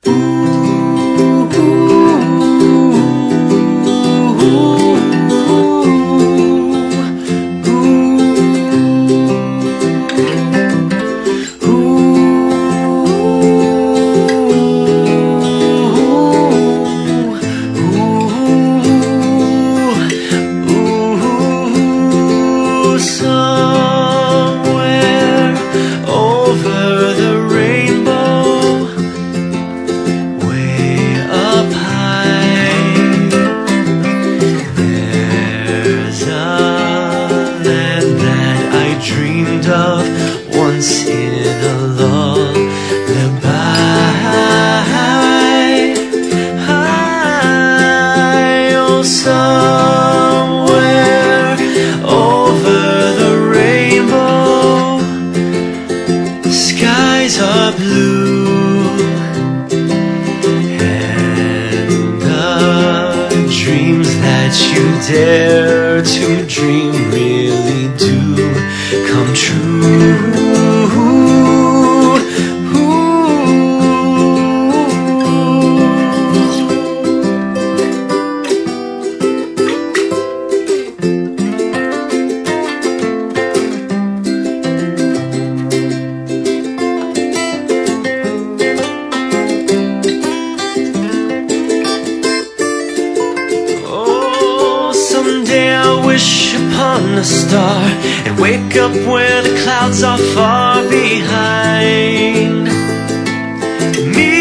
Somewhere over the rainbow, way up high, there's a land that I dreamed of once in a lullaby. Oh, somewhere over the rainbow, the skies are blue, and the dreams that you dare to dream really do come true. Someday I'll wish upon a star and wake up where the clouds are far behind me,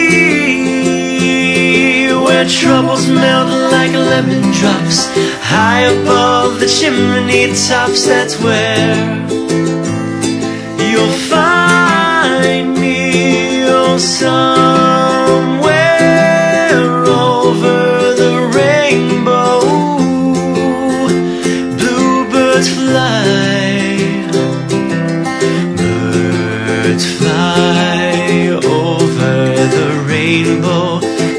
where troubles melt like lemon drops high above the chimney tops. That's where you'll find me. Oh, somewhere over the rainbow, birds fly over the rainbow.